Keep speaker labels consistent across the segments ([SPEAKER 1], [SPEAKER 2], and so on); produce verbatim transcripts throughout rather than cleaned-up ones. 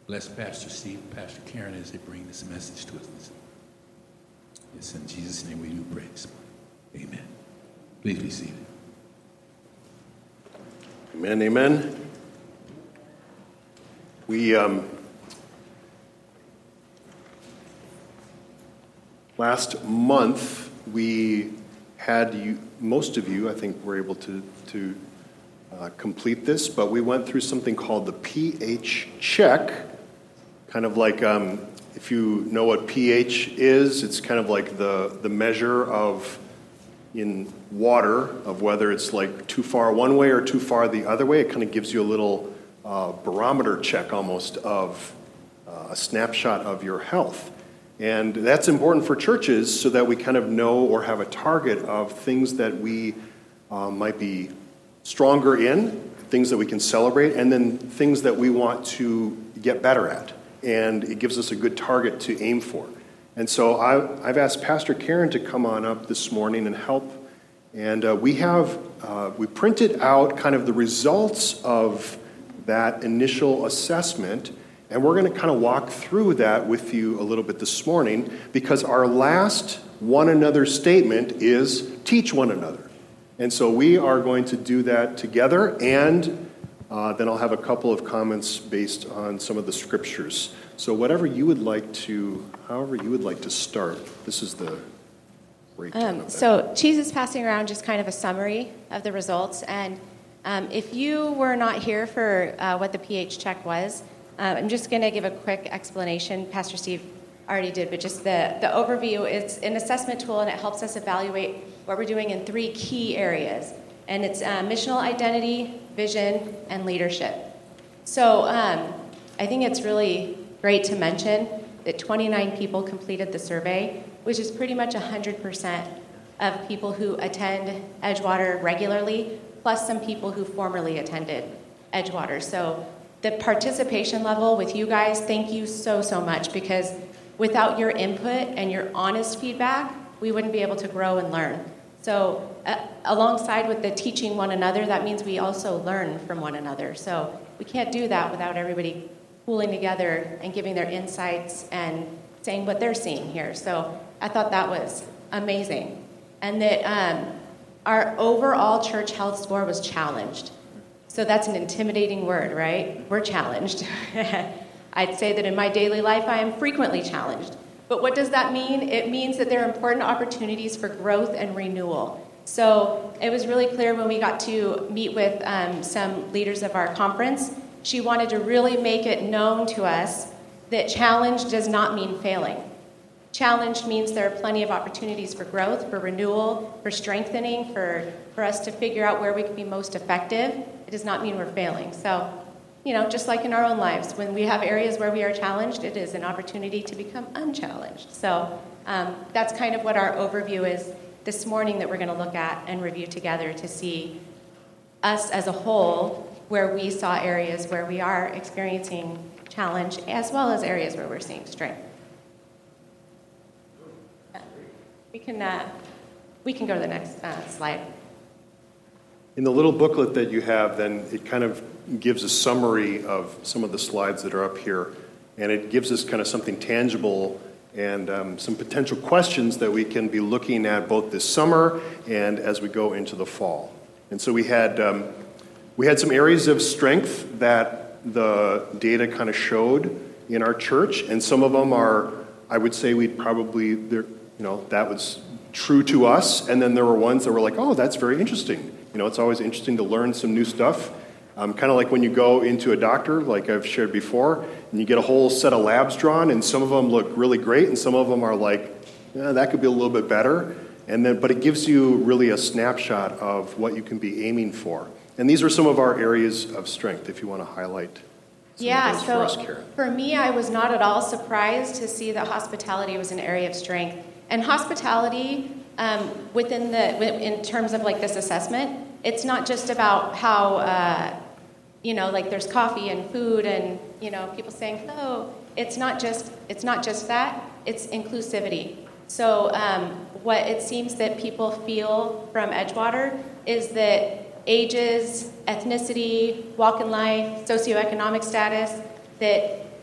[SPEAKER 1] Bless Pastor Steve, Pastor Karen as they bring this message to us. It's in Jesus' name we do pray this morning. Amen. Please be seated.
[SPEAKER 2] Amen, amen. We, um, last month, we had you, most of you, I think, were able to, to uh, complete this, but we went through something called the pH check, kind of like, um, if you know what pH is, it's kind of like the, the measure of, in water, of whether it's like too far one way or too far the other way. It kind of gives you a little uh, barometer check almost of uh, a snapshot of your health. And that's important for churches so that we kind of know or have a target of things that we uh, might be stronger in, things that we can celebrate, and then things that we want to get better at. And it gives us a good target to aim for. And so I, I've asked Pastor Karen to come on up this morning and help. And uh, we have, uh, we printed out kind of the results of that initial assessment. And we're going to kind of walk through that with you a little bit this morning, because our last one another statement is teach one another. And so we are going to do that together, and uh, then I'll have a couple of comments based on some of the scriptures. So whatever you would like to, however you would like to start, this is the breakdown
[SPEAKER 3] um,
[SPEAKER 2] of that.
[SPEAKER 3] So Cheese is passing around just kind of a summary of the results. And um, if you were not here for uh, what the pH check was, uh, I'm just going to give a quick explanation. Pastor Steve already did, but just the, the overview. It's an assessment tool, and it helps us evaluate what we're doing in three key areas. And it's uh, missional identity, vision, and leadership. So um, I think it's really great to mention that twenty-nine people completed the survey, which is pretty much one hundred percent of people who attend Edgewater regularly, plus some people who formerly attended Edgewater. So the participation level with you guys, thank you so, so much, because without your input and your honest feedback, we wouldn't be able to grow and learn. So uh, alongside with the teaching one another, that means we also learn from one another. So we can't do that without everybody pooling together and giving their insights and saying what they're seeing here. So I thought that was amazing. And that um, our overall church health score was challenged. So that's an intimidating word, right? We're challenged. I'd say that in my daily life, I am frequently challenged. But what does that mean? It means that there are important opportunities for growth and renewal. So it was really clear when we got to meet with um, some leaders of our conference. She wanted to really make it known to us that challenge does not mean failing. Challenge means there are plenty of opportunities for growth, for renewal, for strengthening, for, for us to figure out where we can be most effective. It does not mean we're failing. So, you know, just like in our own lives, when we have areas where we are challenged, it is an opportunity to become unchallenged. So um, that's kind of what our overview is this morning that we're going to look at and review together to see us as a whole, where we saw areas where we are experiencing challenge, as well as areas where we're seeing strength. We can uh, we can go to the next uh, slide.
[SPEAKER 2] In the little booklet that you have, then it kind of gives a summary of some of the slides that are up here, and it gives us kind of something tangible and um, some potential questions that we can be looking at both this summer and as we go into the fall. And so we had um, we had some areas of strength that the data kind of showed in our church, and some of them are, I would say we'd probably, you know, that was true to us, and then there were ones that were like, oh, that's very interesting. You know, it's always interesting to learn some new stuff. Um, kind of like when you go into a doctor, like I've shared before, and you get a whole set of labs drawn, and some of them look really great, and some of them are like, eh, that could be a little bit better. And then, but it gives you really a snapshot of what you can be aiming for. And these are some of our areas of strength, if you want to highlight some
[SPEAKER 3] yeah,
[SPEAKER 2] of those
[SPEAKER 3] so
[SPEAKER 2] for us, Karen.
[SPEAKER 3] For me, I was not at all surprised to see that hospitality was an area of strength. And hospitality, um, within the, in terms of like this assessment, it's not just about how, uh, you know, like there's coffee and food and, you know, people saying hello. It's not just, it's not just that, it's inclusivity. So um, what it seems that people feel from Edgewater is that ages, ethnicity, walk in life, socioeconomic status, that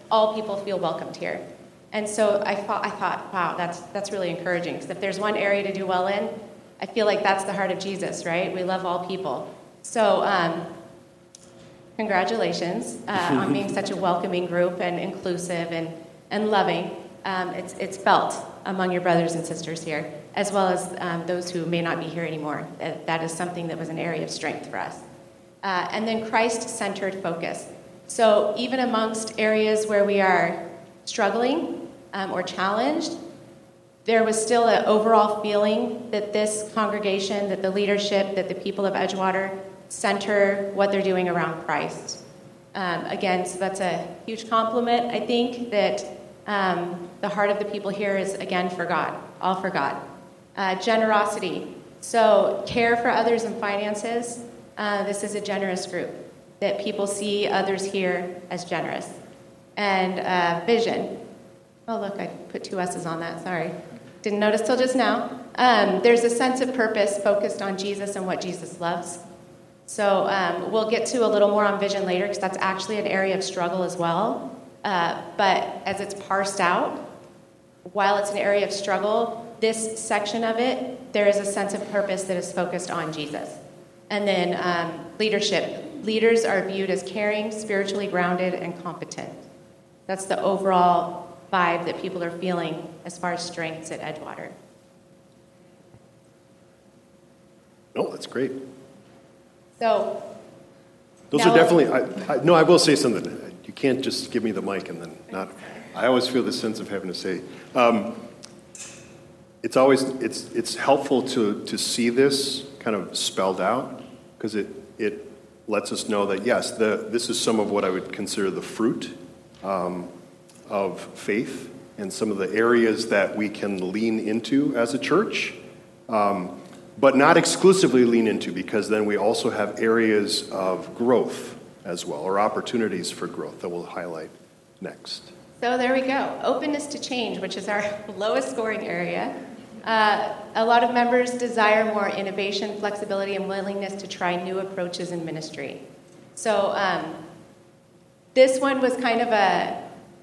[SPEAKER 3] all people feel welcomed here. And so I thought, I thought, wow, that's that's really encouraging. Because if there's one area to do well in, I feel like that's the heart of Jesus, right? We love all people. So um, congratulations uh, on being such a welcoming group and inclusive and, and loving. Um, it's, it's felt among your brothers and sisters here, as well as um, those who may not be here anymore. That, that is something that was an area of strength for us. Uh, and then Christ-centered focus. So even amongst areas where we are struggling um, or challenged, there was still an overall feeling that this congregation, that the leadership, that the people of Edgewater center what they're doing around Christ. Um, again, so that's a huge compliment. I think that um, the heart of the people here is, again, for God, all for God. Uh, generosity. So care for others and finances. Uh, this is a generous group, that people see others here as generous. And uh, vision. Oh, look, I put two S's on that, sorry. Didn't notice till just now. Um, there's a sense of purpose focused on Jesus and what Jesus loves. So um, we'll get to a little more on vision later, because that's actually an area of struggle as well. Uh, but as it's parsed out, while it's an area of struggle, this section of it, there is a sense of purpose that is focused on Jesus. And then um, leadership. Leaders are viewed as caring, spiritually grounded, and competent. That's the overall vibe that people are feeling as far as strengths at Edgewater.
[SPEAKER 2] No, that's great.
[SPEAKER 3] So,
[SPEAKER 2] Those
[SPEAKER 3] now,
[SPEAKER 2] are definitely, I, I, no, I will say something. You can't just give me the mic and then not, I always feel the sense of having to say. Um, it's always, it's it's helpful to, to see this kind of spelled out, because it, it lets us know that, yes, the, this is some of what I would consider the fruit um, of faith, and some of the areas that we can lean into as a church, um, but not exclusively lean into, because then we also have areas of growth as well, or opportunities for growth that we'll highlight next.
[SPEAKER 3] So there we go. Openness to change, which is our lowest scoring area. Uh, a lot of members desire more innovation, flexibility, and willingness to try new approaches in ministry. So um, this one was kind of a,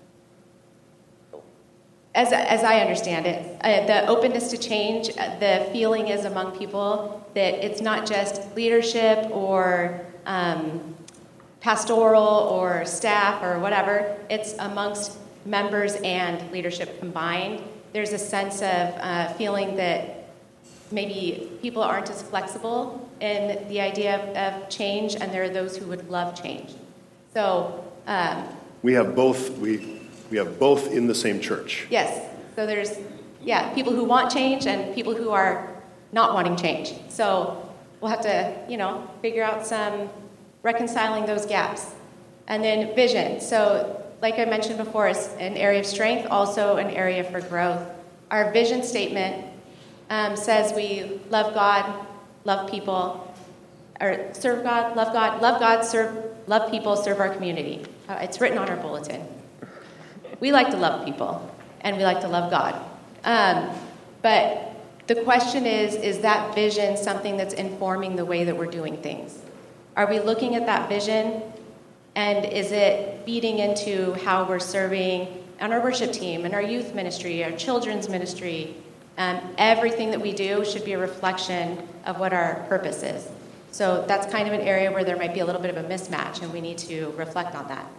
[SPEAKER 3] As, as I understand it, uh, the openness to change, uh, the feeling is among people that it's not just leadership or um, pastoral or staff or whatever. It's amongst members and leadership combined. There's a sense of uh, feeling that maybe people aren't as flexible in the idea of, of change, and there are those who would love change. So um,
[SPEAKER 2] we have both. We. We have both in the same church.
[SPEAKER 3] Yes. So there's, yeah, people who want change and people who are not wanting change. So we'll have to, you know, figure out some reconciling those gaps. And then vision. So like I mentioned before, it's an area of strength, also an area for growth. Our vision statement um, says we love God, love people, or serve God, love God, love God, serve, love people, serve our community. Uh, it's written on our bulletin. We like to love people, and we like to love God. Um, but the question is, is that vision something that's informing the way that we're doing things? Are we looking at that vision, and is it feeding into how we're serving on our worship team, and our youth ministry, our children's ministry? Um, everything that we do should be a reflection of what our purpose is. So that's kind of an area where there might be a little bit of a mismatch, and we need to reflect on that.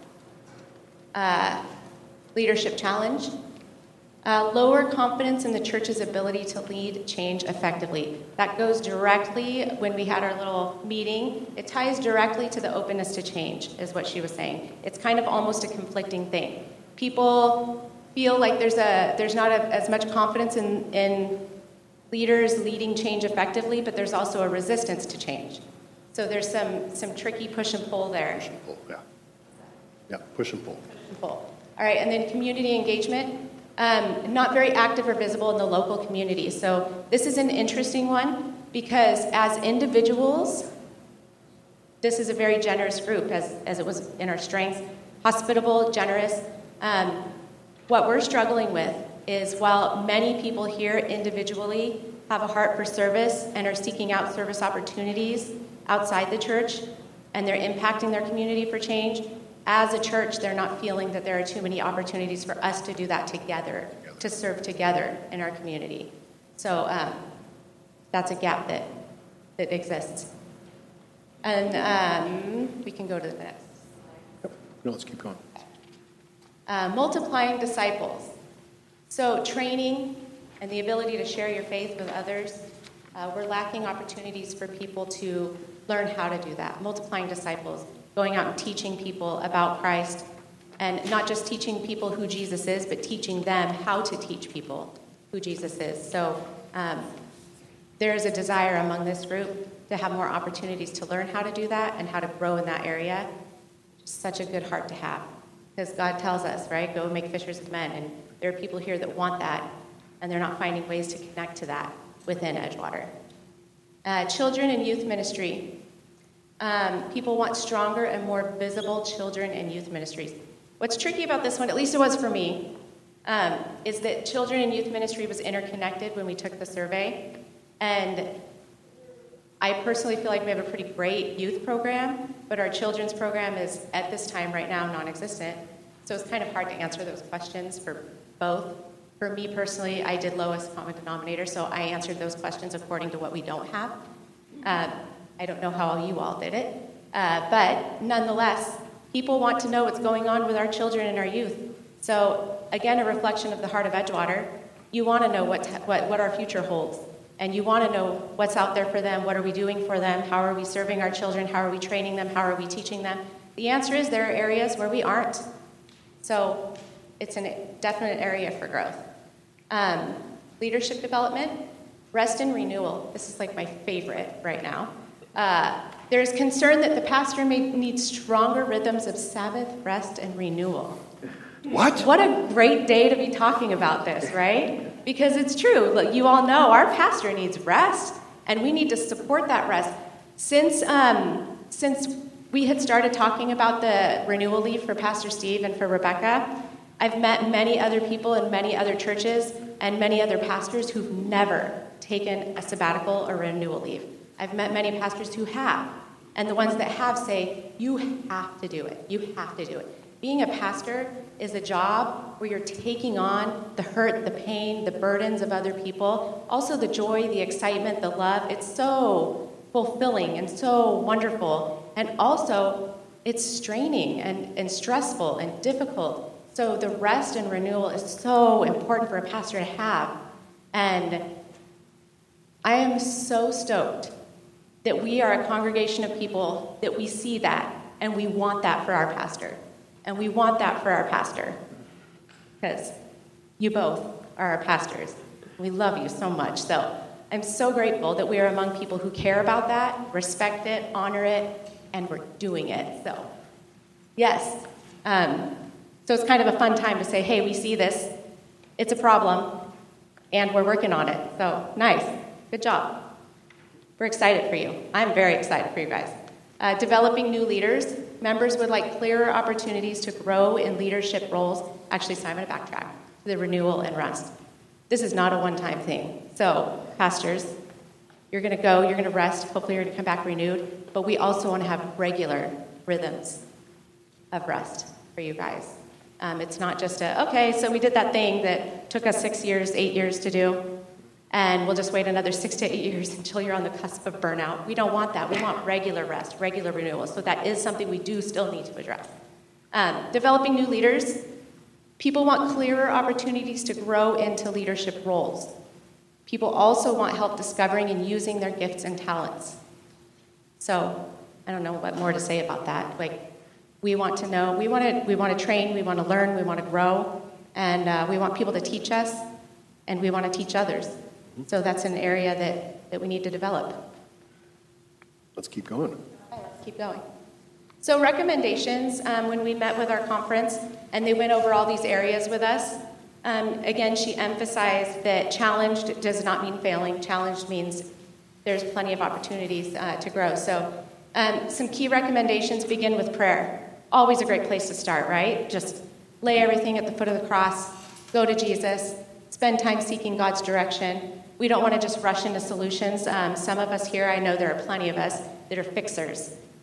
[SPEAKER 3] Uh, Leadership challenge. Uh, lower confidence in the church's ability to lead change effectively. That goes directly, when we had our little meeting, it ties directly to the openness to change, is what she was saying. It's kind of almost a conflicting thing. People feel like there's a there's not a, as much confidence in, in leaders leading change effectively, but there's also a resistance to change. So there's some, some tricky push and pull there.
[SPEAKER 2] Push and pull, yeah. Yeah, push and pull.
[SPEAKER 3] Push and pull. All right, and then community engagement, um, not very active or visible in the local community. So this is an interesting one, because as individuals, this is a very generous group, as, as it was in our strengths, hospitable, generous. Um, what we're struggling with is, while many people here individually have a heart for service and are seeking out service opportunities outside the church, and they're impacting their community for change, as a church, they're not feeling that there are too many opportunities for us to do that together, to serve together in our community. So um, that's a gap that, that exists. And um, we can go to the next.
[SPEAKER 2] No, let's keep going.
[SPEAKER 3] Uh, multiplying disciples. So training and the ability to share your faith with others. Uh, we're lacking opportunities for people to learn how to do that. Multiplying disciples, going out and teaching people about Christ, and not just teaching people who Jesus is, but teaching them how to teach people who Jesus is. So um, there is a desire among this group to have more opportunities to learn how to do that and how to grow in that area. Just such a good heart to have. Because God tells us, right, go make fishers of men. And there are people here that want that, and they're not finding ways to connect to that within Edgewater. Uh, children and youth ministry. Um, people want stronger and more visible children and youth ministries. What's tricky about this one, at least it was for me, um, is that children and youth ministry was interconnected when we took the survey. And I personally feel like we have a pretty great youth program, but our children's program is, at this time right now, non-existent. So it's kind of hard to answer those questions for both. For me personally, I did lowest common denominator, so I answered those questions according to what we don't have. Uh, I don't know how you all did it, uh, but nonetheless, people want to know what's going on with our children and our youth. So again, a reflection of the heart of Edgewater. You want to know what, what, what our future holds. And you want to know what's out there for them, what are we doing for them, how are we serving our children, how are we training them, how are we teaching them. The answer is there are areas where we aren't. So it's a definite area for growth. Um, leadership development, rest and renewal. This is like my favorite right now. Uh, there's concern that the pastor may need stronger rhythms of Sabbath, rest, and renewal.
[SPEAKER 2] What?
[SPEAKER 3] What a great day to be talking about this, right? Because it's true. Look, you all know our pastor needs rest, and we need to support that rest. Since um, since we had started talking about the renewal leave for Pastor Steve and for Rebecca, I've met many other people in many other churches and many other pastors who've never taken a sabbatical or renewal leave. I've met many pastors who have, and the ones that have say, you have to do it. You have to do it. Being a pastor is a job where you're taking on the hurt, the pain, the burdens of other people, also the joy, the excitement, the love. It's so fulfilling and so wonderful. And also, it's straining and, and stressful and difficult. So the rest and renewal is so important for a pastor to have. And I am so stoked that we are a congregation of people that we see that, and we want that for our pastor. And we want that for our pastor, because you both are our pastors. We love you so much. So I'm so grateful that we are among people who care about that, respect it, honor it, and we're doing it. So, yes. Um, so it's kind of a fun time to say, hey, we see this. It's a problem, and we're working on it. So nice. Good job. We're excited for you. I'm very excited for you guys. Uh, developing new leaders. Members would like clearer opportunities to grow in leadership roles. Actually, so I'm going to backtrack to the renewal and rest. This is not a one-time thing. So, pastors, you're going to go, you're going to rest, hopefully you're going to come back renewed, but we also want to have regular rhythms of rest for you guys. Um, it's not just a, okay, so we did that thing that took us six years, eight years to do, and we'll just wait another six to eight years until you're on the cusp of burnout. We don't want that. We want regular rest, regular renewal. So that is something we do still need to address. Um, developing new leaders. People want clearer opportunities to grow into leadership roles. People also want help discovering and using their gifts and talents. So I don't know what more to say about that. Like, we want to know, we want to, we want to train, we want to learn, we want to grow, and uh, we want people to teach us, and we want to teach others. So that's an area that, that we need to develop.
[SPEAKER 2] Let's keep going.
[SPEAKER 3] Okay, let's keep going. So recommendations, um, when we met with our conference, and they went over all these areas with us, um, again, she emphasized that challenged does not mean failing. Challenged means there's plenty of opportunities uh, to grow. So um, some key recommendations begin with prayer. Always a great place to start, right? Just lay everything at the foot of the cross, go to Jesus, spend time seeking God's direction. We don't want to just rush into solutions. Um, some of us here, I know there are plenty of us that are fixers.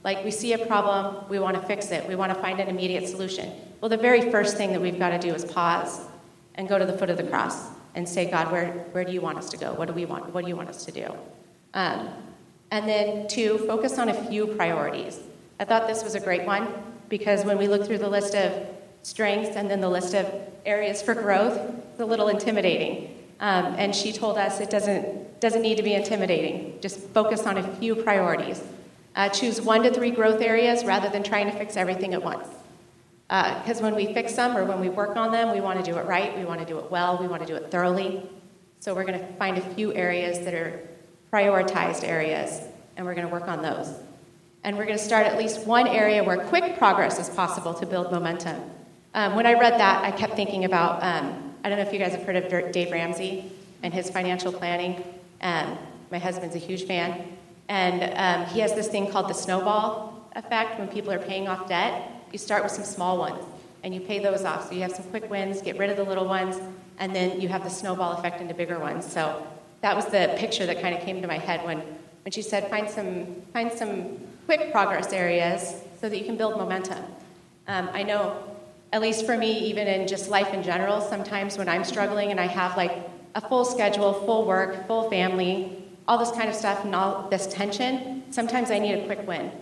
[SPEAKER 3] Like, we see a problem, we want to fix it, we want to find an immediate solution. Well, the very first thing that we've got to do is pause and go to the foot of the cross and say, God, where, where do you want us to go? What do we want? What do you want us to do? Um, and then, two, focus on a few priorities. I thought this was a great one because when we look through the list of strengths and then the list of areas for growth, it's a little intimidating. Um, and she told us it doesn't, doesn't need to be intimidating. Just focus on a few priorities. Uh, choose one to three growth areas rather than trying to fix everything at once. Because uh, when we fix them or when we work on them, we want to do it right, we want to do it well, we want to do it thoroughly. So we're going to find a few areas that are prioritized areas, and we're going to work on those. And we're going to start at least one area where quick progress is possible to build momentum. Um, when I read that, I kept thinking about, um, I don't know if you guys have heard of Dave Ramsey and his financial planning. Um, my husband's a huge fan. And um, he has this thing called the snowball effect. When people are paying off debt, you start with some small ones, and you pay those off. So you have some quick wins, get rid of the little ones, and then you have the snowball effect into bigger ones. So that was the picture that kind of came to my head when, when she said, find some, find some quick progress areas so that you can build momentum. Um, I know, at least for me, even in just life in general, sometimes when I'm struggling and I have like a full schedule, full work, full family, all this kind of stuff and all this tension, sometimes I need a quick win.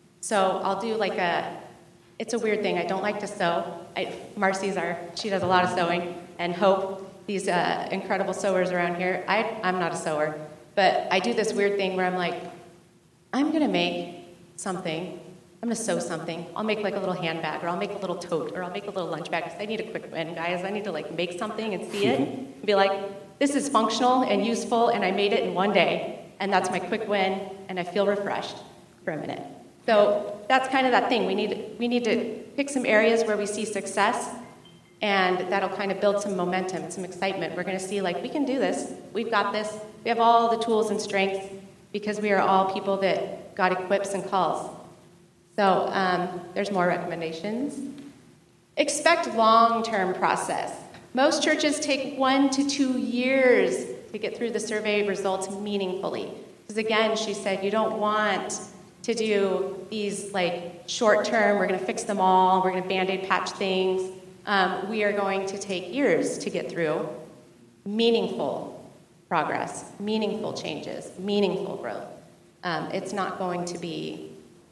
[SPEAKER 3] So I'll do like a, it's a weird thing. I don't like to sew. I, Marcy's our, she does a lot of sewing, and Hope, these uh, incredible sewers around here. I, I'm not a sewer, but I do this weird thing where I'm like, I'm going to make something. I'm going to sew something. I'll make like a little handbag, or I'll make a little tote, or I'll make a little lunch bag, because I need a quick win, guys. I need to like make something and see it and be like, this is functional and useful, and I made it in one day, and that's my quick win, and I feel refreshed for a minute. So that's kind of that thing. We need we need to pick some areas where we see success, and that'll kind of build some momentum, some excitement. We're going to see, like, we can do this. We've got this. We have all the tools and strengths because we are all people that God equips and calls. So um, there's more recommendations. Expect long-term process. Most churches take one to two years to get through the survey results meaningfully. Because again, she said, you don't want to do these like short-term, we're going to fix them all, we're going to Band-Aid patch things. Um, we are going to take years to get through meaningful progress, meaningful changes, meaningful growth. Um, it's not going to be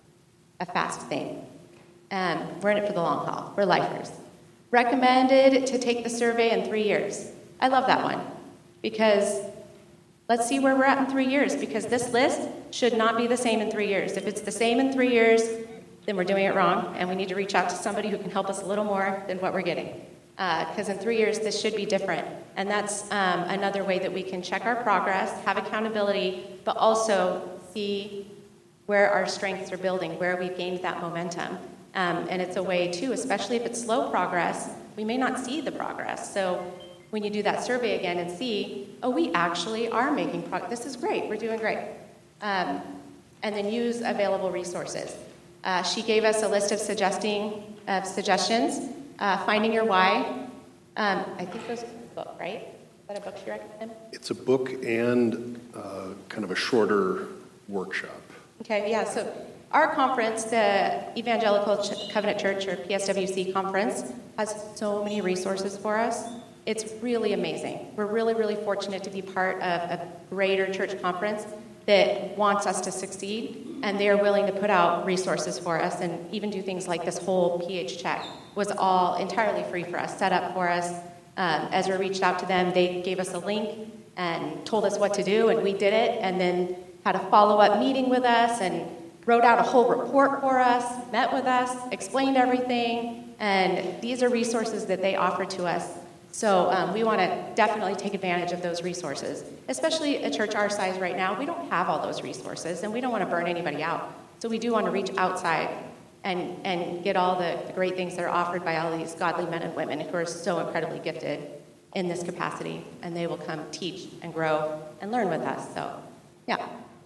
[SPEAKER 3] a fast thing. Um, we're in it for the long haul. We're lifers. Recommended to take the survey in three years. I love that one because let's see where we're at in three years because this list should not be the same in three years. If it's the same in three years, then we're doing it wrong, and we need to reach out to somebody who can help us a little more than what we're getting. Because uh, in three years, this should be different. And that's um, another way that we can check our progress, have accountability, but also see where our strengths are building, where we've gained that momentum. Um, and it's a way, too, especially if it's slow progress, we may not see the progress. So when you do that survey again and see, oh, we actually are making progress. This is great. We're doing great. Um, and then use available resources. Uh, she gave us a list of suggesting of suggestions. Uh, Finding Your Why. Um, I think it was a book, right? Is that a book you recommend?
[SPEAKER 2] It's a book and uh, kind of a shorter workshop.
[SPEAKER 3] Okay, yeah. So our conference, the Evangelical Ch- Covenant Church, or P S W C conference, has so many resources for us. It's really amazing. We're really, really fortunate to be part of a greater church conference that wants us to succeed, and they are willing to put out resources for us and even do things like this whole P H check was all entirely free for us, set up for us. Um, Ezra reached out to them. They gave us a link and told us what to do, and we did it, and then had a follow-up meeting with us and wrote out a whole report for us, met with us, explained everything, and these are resources that they offer to us. So um, we want to definitely take advantage of those resources, especially a church our size right now. We don't have all those resources, and we don't want to burn anybody out. So we do want to reach outside and, and get all the, the great things that are offered by all these godly men and women who are so incredibly gifted in this capacity, and they will come teach and grow and learn with us. So, yeah.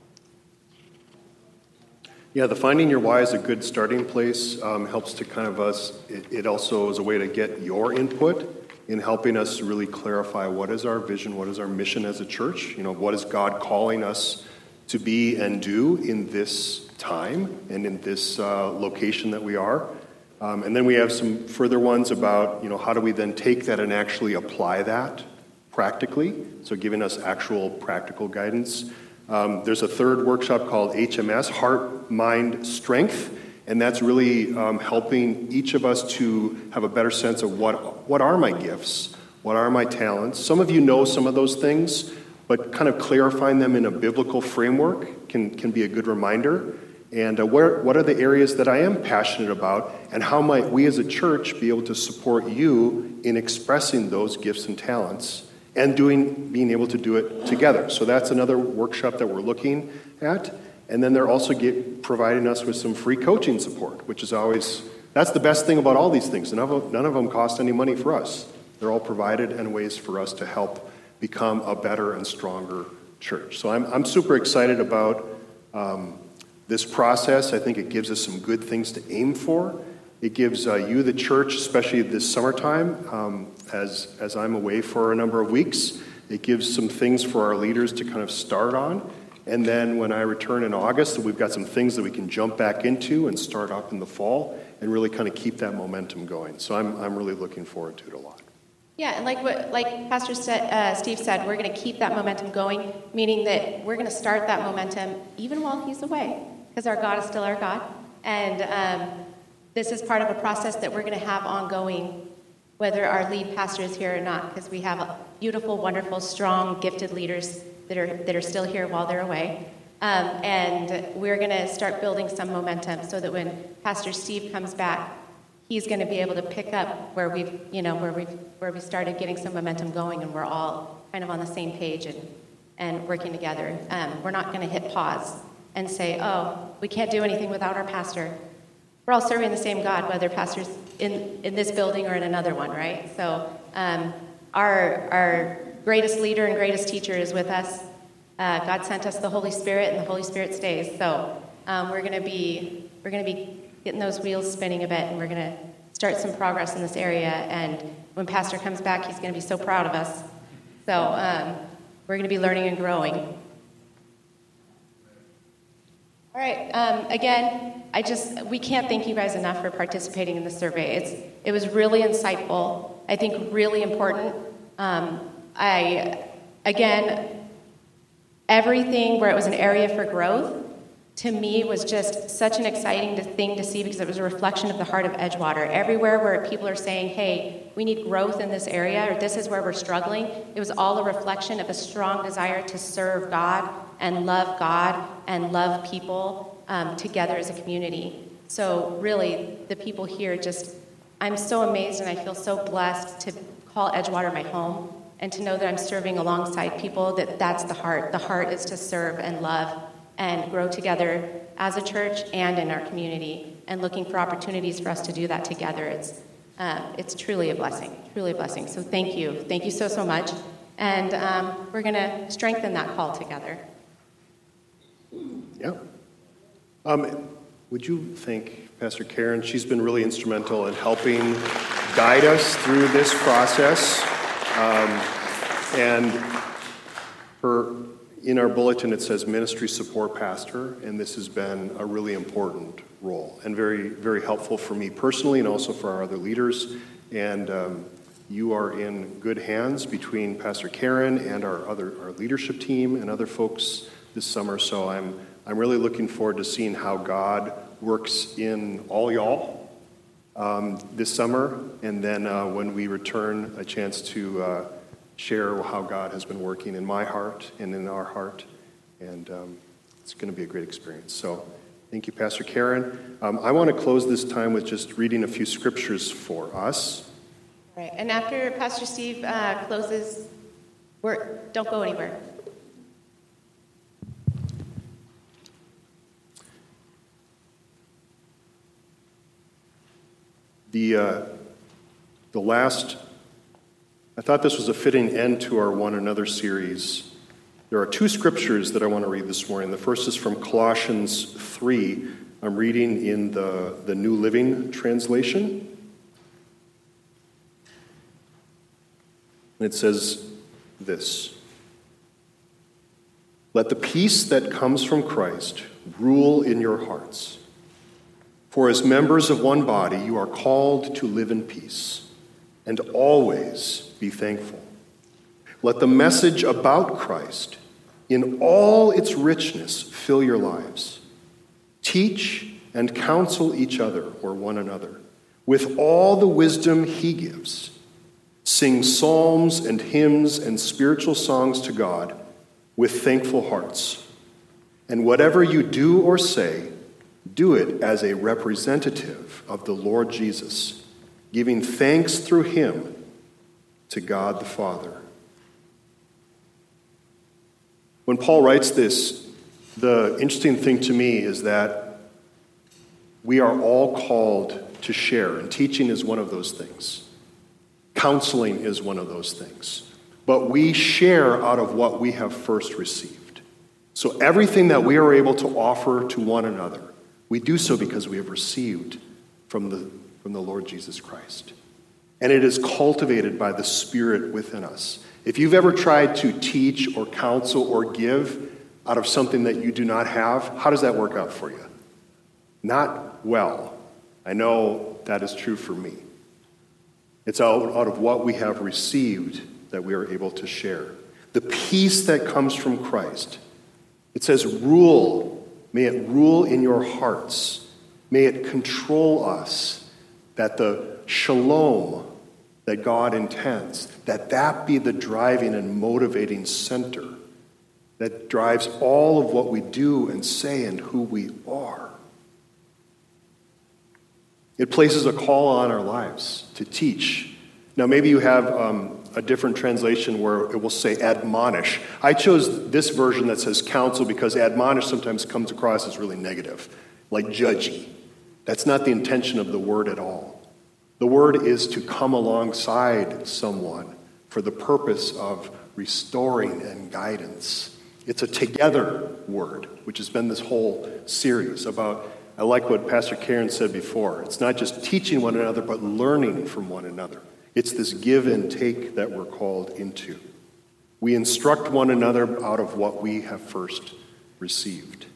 [SPEAKER 2] Yeah, the Finding Your Why is a good starting place. Um, helps to kind of us, it, it also is a way to get your input in helping us really clarify what is our vision, what is our mission as a church, you know, what is God calling us to be and do in this time and in this uh, location that we are. Um, and then we have some further ones about, you know, how do we then take that and actually apply that practically? So giving us actual practical guidance. Um, there's a third workshop called H M S, Heart, Mind, Strength. And that's really um, helping each of us to have a better sense of what, what are my gifts? What are my talents? Some of you know some of those things, but kind of clarifying them in a biblical framework can, can be a good reminder. And uh, where, what are the areas that I am passionate about, and how might we as a church be able to support you in expressing those gifts and talents and doing, being able to do it together. So that's another workshop that we're looking at. And then they're also get, providing us with some free coaching support, which is always, that's the best thing about all these things. None of them, none of them cost any money for us. They're all provided and ways for us to help become a better and stronger church. So I'm, I'm super excited about um, this process. I think it gives us some good things to aim for. It gives uh, you, the church, especially this summertime, um, as, as I'm away for a number of weeks, it gives some things for our leaders to kind of start on. And then when I return in August, we've got some things that we can jump back into and start up in the fall and really kind of keep that momentum going. So I'm, I'm really looking forward to it a lot.
[SPEAKER 3] Yeah, and like what like Pastor said, uh, Steve said, we're going to keep that momentum going, meaning that we're going to start that momentum even while he's away, because our God is still our God. And um, this is part of a process that we're going to have ongoing, whether our lead pastor is here or not, because we have beautiful, wonderful, strong, gifted leaders that are that are still here while they're away. Um, and we're going to start building some momentum so that when Pastor Steve comes back, he's going to be able to pick up where we've, you know, where we've where we started getting some momentum going, and we're all kind of on the same page and and working together. Um, we're not going to hit pause and say, oh, we can't do anything without our pastor. We're all serving the same God, whether pastor's in, in this building or in another one, right? So um, our our greatest leader and greatest teacher is with us. Uh, God sent us the Holy Spirit, and the Holy Spirit stays. So um, we're going to be we're going to be getting those wheels spinning a bit, and we're going to start some progress in this area. And when Pastor comes back, he's going to be so proud of us. So um, we're going to be learning and growing. All right. Um, again, I just we can't thank you guys enough for participating in the survey. It's it was really insightful. I think really important. Um, I again, everything where it was an area for growth, to me, was just such an exciting thing to see, because it was a reflection of the heart of Edgewater. Everywhere where people are saying, hey, we need growth in this area, or this is where we're struggling, it was all a reflection of a strong desire to serve God and love God and love people um, together as a community. So really, the people here just, I'm so amazed and I feel so blessed to call Edgewater my home and to know that I'm serving alongside people, that that's the heart. The heart is to serve and love and grow together as a church and in our community, and looking for opportunities for us to do that together. It's uh, it's truly a blessing, truly a blessing. So thank you. Thank you so, so much. And um, we're going to strengthen that call together.
[SPEAKER 2] Yeah. Um, would you thank Pastor Karen? She's been really instrumental in helping guide us through this process. Um, and her... In our bulletin, it says ministry support pastor, and this has been a really important role and very, very helpful for me personally and also for our other leaders. And um, you are in good hands between Pastor Karen and our other our leadership team and other folks this summer. So I'm I'm really looking forward to seeing how God works in all y'all um, this summer, and then uh, when we return, a chance to. Uh, share how God has been working in my heart and in our heart, and um, it's going to be a great experience. So thank you, Pastor Karen. Um, I want to close this time with just reading a few scriptures for us.
[SPEAKER 3] All right, and after Pastor Steve uh, closes, we're, don't go anywhere.
[SPEAKER 2] The, uh, the last... I thought this was a fitting end to our One Another series. There are two scriptures that I want to read this morning. The first is from Colossians three. I'm reading in the, the New Living Translation. And it says this: Let the peace that comes from Christ rule in your hearts. For as members of one body, you are called to live in peace and always be thankful. Let the message about Christ in all its richness fill your lives. Teach and counsel each other or one another with all the wisdom he gives. Sing psalms and hymns and spiritual songs to God with thankful hearts. And whatever you do or say, do it as a representative of the Lord Jesus, giving thanks through him to God the Father. When Paul writes this, the interesting thing to me is that we are all called to share, and teaching is one of those things. Counseling is one of those things. But we share out of what we have first received. So everything that we are able to offer to one another, we do so because we have received from the, from the Lord Jesus Christ. And it is cultivated by the Spirit within us. If you've ever tried to teach or counsel or give out of something that you do not have, how does that work out for you? Not well. I know that is true for me. It's out, out of what we have received that we are able to share. The peace that comes from Christ. It says, rule. May it rule in your hearts. May it control us. That the shalom that God intends, that that be the driving and motivating center that drives all of what we do and say and who we are. It places a call on our lives to teach. Now, maybe you have um, a different translation where it will say admonish. I chose this version that says counsel because admonish sometimes comes across as really negative, like judgy. That's not the intention of the word at all. The word is to come alongside someone for the purpose of restoring and guidance. It's a together word, which has been this whole series about, I like what Pastor Karen said before. It's not just teaching one another, but learning from one another. It's this give and take that we're called into. We instruct one another out of what we have first received.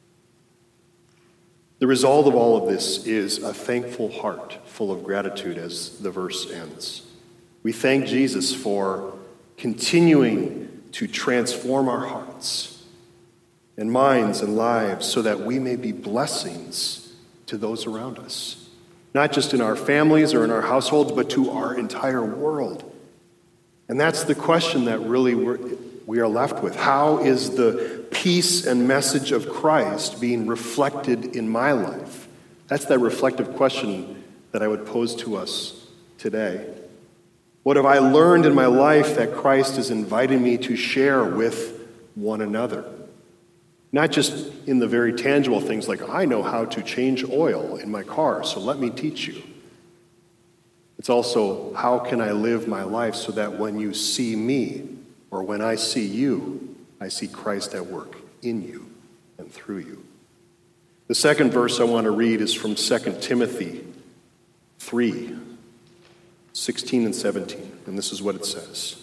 [SPEAKER 2] The result of all of this is a thankful heart full of gratitude as the verse ends. We thank Jesus for continuing to transform our hearts and minds and lives so that we may be blessings to those around us. Not just in our families or in our households, but to our entire world. And that's the question that really we're, we are left with. How is the peace and message of Christ being reflected in my life? That's that reflective question that I would pose to us today. What have I learned in my life that Christ is inviting me to share with one another? Not just in the very tangible things like, I know how to change oil in my car, so let me teach you. It's also, how can I live my life so that when you see me, or when I see you, I see Christ at work in you and through you. The second verse I want to read is from Second Timothy three, sixteen and seventeen, and this is what it says.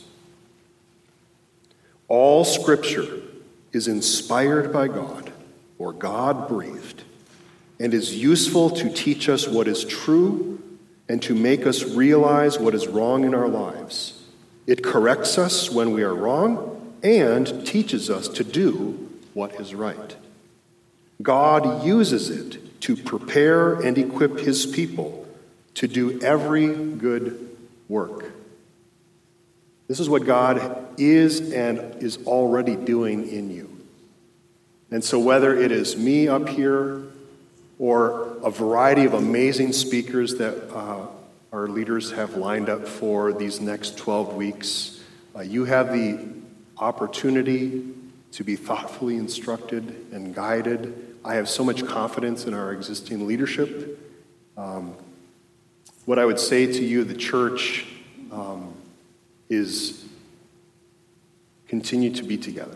[SPEAKER 2] All Scripture is inspired by God, or God-breathed, and is useful to teach us what is true and to make us realize what is wrong in our lives. It corrects us when we are wrong and teaches us to do what is right. God uses it to prepare and equip his people to do every good work. This is what God is and is already doing in you. And so whether it is me up here or a variety of amazing speakers that uh, our leaders have lined up for these next twelve weeks, uh, you have the opportunity to be thoughtfully instructed and guided. I have so much confidence in our existing leadership. Um, what I would say to you, the church, um, is continue to be together.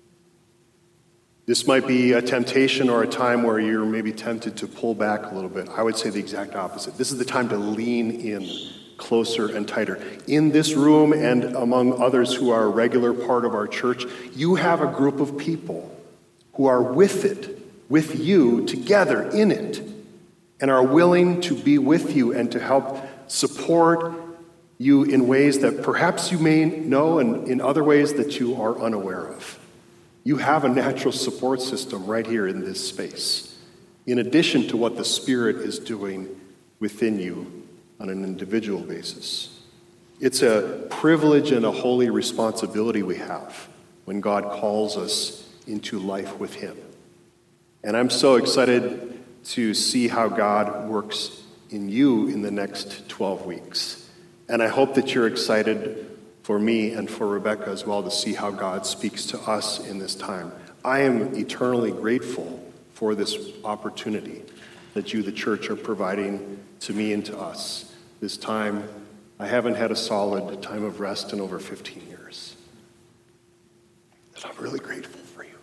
[SPEAKER 2] This might be a temptation or a time where you're maybe tempted to pull back a little bit. I would say the exact opposite. This is the time to lean in closer and tighter. In this room and among others who are a regular part of our church, you have a group of people who are with it, with you, together in it, and are willing to be with you and to help support you in ways that perhaps you may know and in other ways that you are unaware of. You have a natural support system right here in this space, in addition to what the Spirit is doing within you on an individual basis. It's a privilege and a holy responsibility we have when God calls us into life with Him. And I'm so excited to see how God works in you in the next twelve weeks. And I hope that you're excited for me and for Rebecca as well to see how God speaks to us in this time. I am eternally grateful for this opportunity that you, the church, are providing to me and to us. This time, I haven't had a solid time of rest in over fifteen years. And I'm really grateful for you.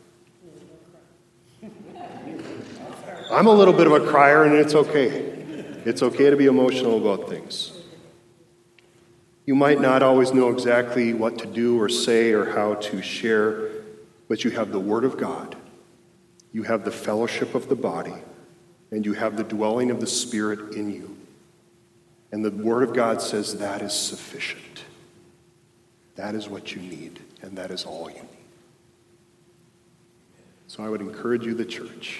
[SPEAKER 2] I'm a little bit of a crier, and it's okay. It's okay to be emotional about things. You might not always know exactly what to do or say or how to share, but you have the Word of God, you have the fellowship of the body, and you have the dwelling of the Spirit in you. And the Word of God says that is sufficient. That is what you need, and that is all you need. So I would encourage you, the church,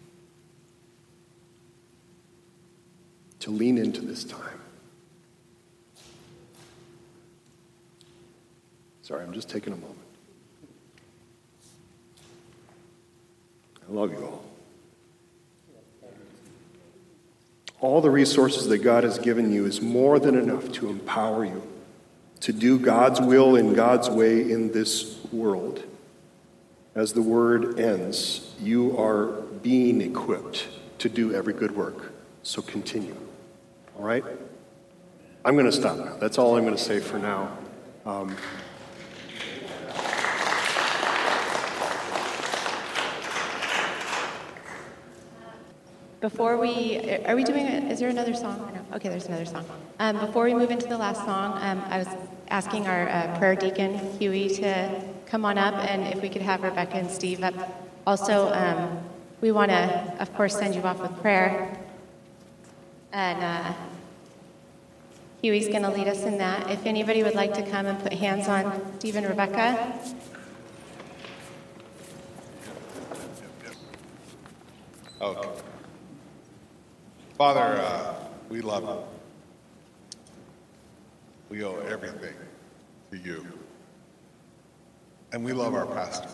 [SPEAKER 2] to lean into this time. Sorry, I'm just taking a moment. I love you all. All the resources that God has given you is more than enough to empower you to do God's will in God's way in this world. As the word ends, you are being equipped to do every good work. So continue. All right? I'm going to stop now. That's all I'm going to say for now. Um,
[SPEAKER 3] Before we, are we doing, a, is there another song? Or no? Okay, there's another song. Um, before we move into the last song, um, I was asking our uh, prayer deacon, Huey, to come on up, and if we could have Rebecca and Steve up. Also, um, we want to, of course, send you off with prayer. And uh, Huey's going to lead us in that. If anybody would like to come and put hands on Steve and Rebecca.
[SPEAKER 4] Okay. Father, uh, we love you. We owe everything to you. And we love our pastor.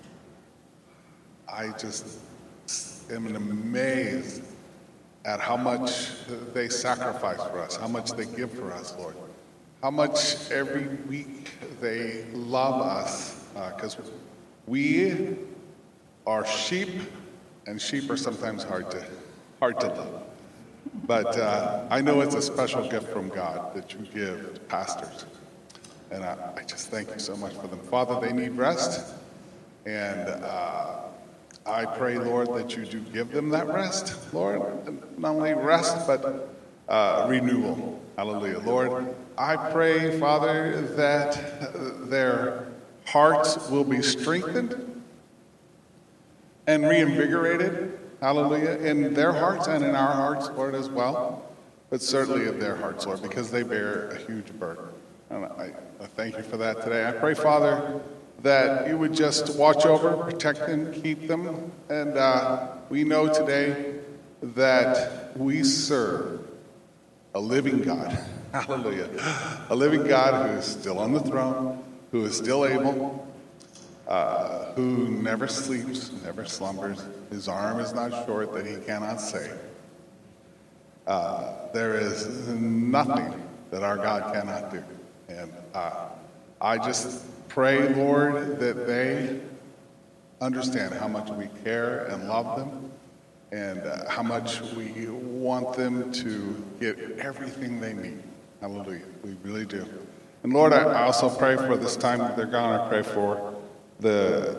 [SPEAKER 4] I just am amazed at how much they sacrifice for us, how much they give for us, Lord. How much every week they love us, because uh, we are sheep, and sheep are sometimes hard to, hard to love. But uh, I know it's a special gift from God that you give to pastors. And I, I just thank you so much for them. Father, they need rest. And uh, I pray, Lord, that you do give them that rest, Lord. Not only rest, but uh, renewal. Hallelujah. Lord, I pray, Father, that their hearts will be strengthened and reinvigorated. Hallelujah, in their hearts and in our hearts, Lord, as well, but certainly in their hearts, Lord, because they bear a huge burden. And I, I thank you for that today. I pray, Father, that you would just watch over, protect them, keep them, and uh, we know today that we serve a living God. Hallelujah. A living God who is still on the throne, who is still able, Uh, who never sleeps, never slumbers. His arm is not short that he cannot save. Uh, there is nothing that our God cannot do. And uh, I just pray, Lord, that they understand how much we care and love them, and uh, how much we want them to get everything they need. Hallelujah. We really do. And Lord, I, I also pray for this time that they're gone. I pray for The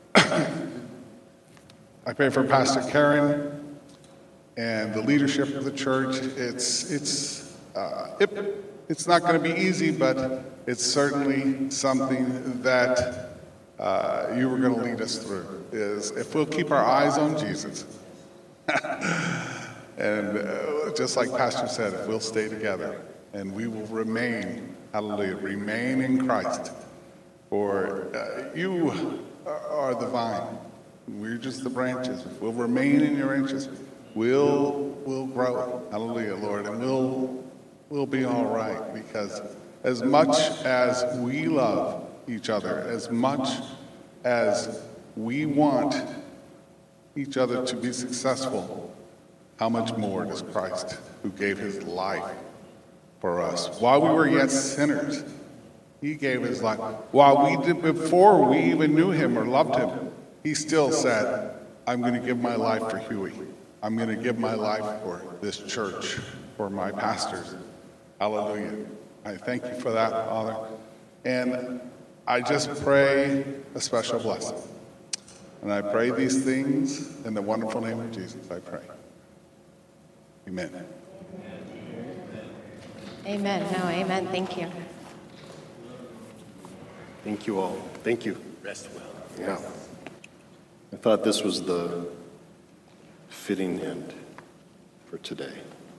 [SPEAKER 4] I pray for Pastor Karen and the leadership of the church. It's it's uh, it It's not going to be easy, but it's certainly something that uh, you were going to lead us through, is if we'll keep our eyes on Jesus. And uh, just like Pastor said, if we'll stay together and we will remain, hallelujah, remain in Christ. For uh, you are the vine. We're just the branches. If we'll remain in your branches, we'll, we'll grow. Hallelujah, Lord. And we'll, we'll be all right. Because as much as we love each other, as much as we want each other to be successful, how much more does Christ, who gave his life for us while we were yet sinners, he gave his life. While we did, before we even knew him or loved him, he still said, I'm going to give my life for Huey. I'm going to give my life for this church, for my pastors. Hallelujah. I thank you for that, Father. And I just pray a special blessing. And I pray these things in the wonderful name of Jesus, I pray. Amen.
[SPEAKER 3] Amen. No, amen. Thank you.
[SPEAKER 2] Thank you all. Thank you.
[SPEAKER 1] Rest well.
[SPEAKER 2] Yeah. I thought this was the fitting end for today.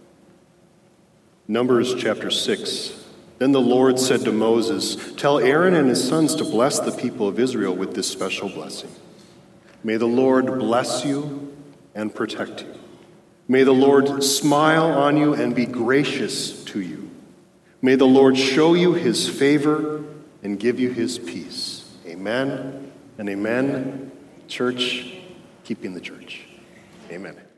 [SPEAKER 2] Numbers chapter six. Then the Lord said to Moses, tell Aaron and his sons to bless the people of Israel with this special blessing. May the Lord bless you and protect you. May the Lord smile on you and be gracious to you. May the Lord show you his favor and give you his peace. Amen and amen. Church, keeping the church. Amen.